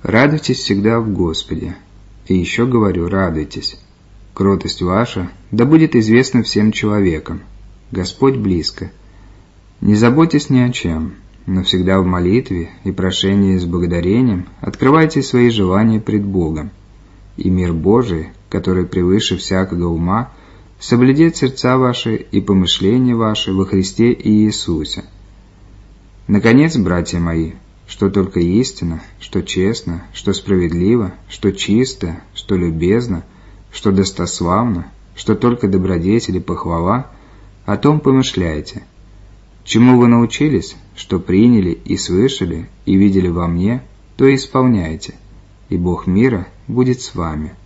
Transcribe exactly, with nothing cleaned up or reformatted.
Радуйтесь всегда в Господе. И еще говорю, радуйтесь. Кротость ваша да будет известна всем человекам. Господь близко. Не заботьтесь ни о чем, но всегда в молитве и прошении с благодарением открывайте свои желания пред Богом. И мир Божий, который превыше всякого ума, соблюдет сердца ваши и помышления ваши во Христе и Иисусе. Наконец, братья мои, что только истинно, что честно, что справедливо, что чисто, что любезно, что достославно, что только добродетель и похвала, о том помышляйте. Чему вы научились, что приняли и слышали, и видели во мне, то и исполняйте, и Бог мира будет с вами.